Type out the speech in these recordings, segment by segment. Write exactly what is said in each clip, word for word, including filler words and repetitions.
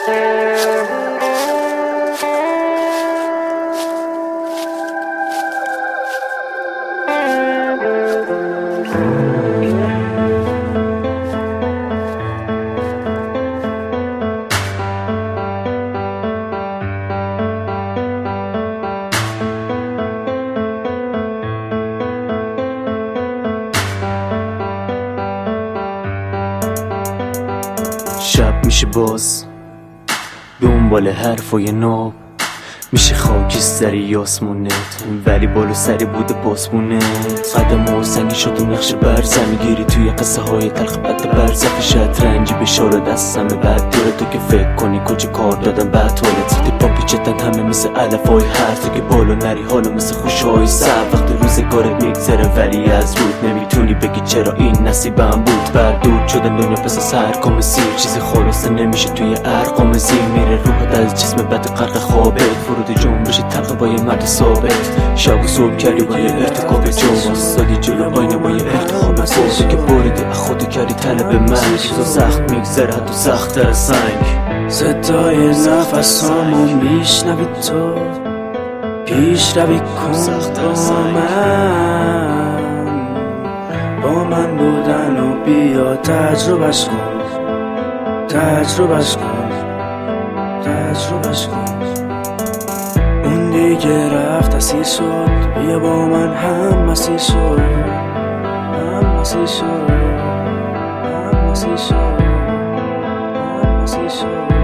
شب میشه باز دنبال حرفای ناب، میشه خاکستری آسمونت ولی بالا سری بوده پاسمونت. قدم و سنگی شد و نقش برزن میگیری توی قصه های تلخ بد برزخ شطرنجی بشاره دستم بعد داره تو که فکر کنی کجا کار دادم بعد حالت دیپا پیچتن همه مثل علف های هر تو که بالا نری حالا مثل خوشهای سر وقت روزگارت میگذره ولی از رود نمیتونی بگی چرا این نصیبم بود. بردود شدن دنیا پس از هر کام سیر چیزی خلاصه نمیشه توی ارقام زیر میره روحت از جسم بد غرق خوابت فرود جنبش تلخ با یه مرد ثابت. شب و صبح کردی با یه ارتکاب جرم واسادی جلو آینه با یه ارتخاب بازی که بریدی از خودت کردی طلب من تو سخت میگذره حتی سخت‌تر از سنگ. صدای نفسامو میشنوی تو پیش روی کن با من با من بودن و بیا تجربهش کن تجربهش کن تجربهش کن. اون دیگه رفت اسیر شد بیا با من هم مسیر شد هم مسیر شد هم مسیر شد هم مسیر شد.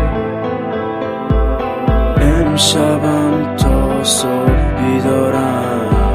امشبم تا صبح بیدارم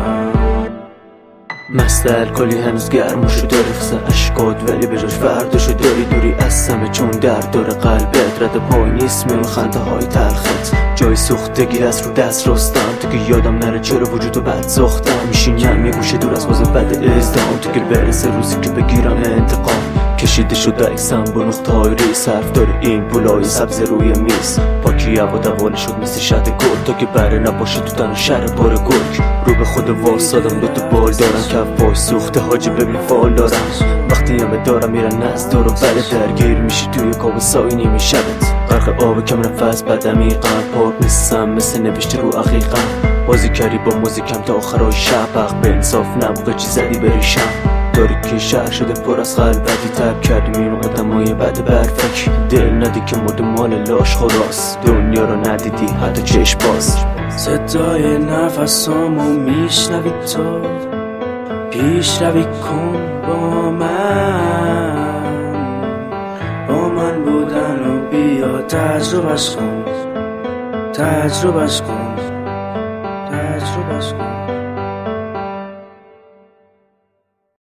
مست الکلی هنوز گرمشو داری خسه اشکات ولی به جاش فرداشو داری دوری از سمه چون درد داره قلبت رد پای نیست میون خنده های تلخت جای سوختگی از رو دست رستم تو که یادم نره چرا وجودو بد ساختم میشینم یه گوشه دور از باز بد ازدهام تو که برسه روزی که بگیرم انتقام کشیده شده اکسم با نقطه های ریس حرف داره این پولای سبز روی میز پاکی هوا دوانه شد مثل شد گل تا که بره نباشه تو تن شهر پار گرگ رو به خود واسادم دو تا بال دارم کف پای سوخته حاجی ببین فال دارم وقتی همه دارم میرن از دور و بره درگیر میشی توی کابوسای نیمه شبت غرق آب کم نفس بد عمیقم پاک نیستم مثل نوشته رو عقیقم بازی کردی با موزیکم تا آخرای شب حق به انصاف نبوده چی زدی بریشم داری که شهر شده پر از خلوتی تب کردی میرون قدمای بد برفک دل ندی که مد مال لاش خلاص دنیا رو ندیدی حتی چشم باز. صدای نفسامو میشنوی تو پیش روی کن با من با من بودن و بیا تجربهش کن تجربهش کن تجربهش کن.